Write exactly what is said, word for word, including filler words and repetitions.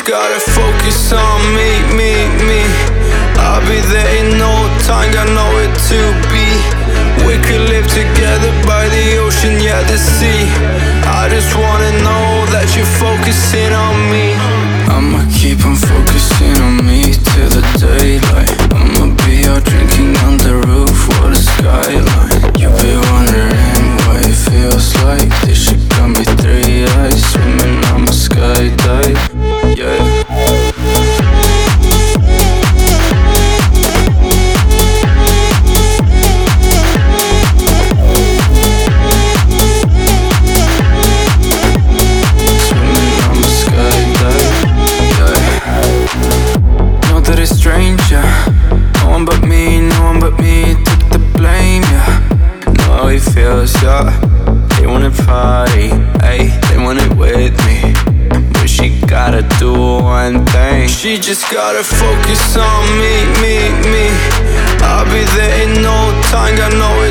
gotta focus on me, me, me. I'll be there in no time, got nowhere to be. We could live together by the ocean, yeah, the sea. I just wanna know that you're focusing on me. I'ma keep on focusing on me till the daylight. I'ma be out drinking on the roof, what a skyline. You be wondering what it feels like. This shit got me three eyes, swimming on my skydive, yeah. Stranger, no one but me, no one but me took the blame, yeah. Know how it feels, yeah. They wanna party, ayy, they want it with me, but she gotta do one thing. She just gotta focus on me, me, me. I'll be there in no time, got nowhere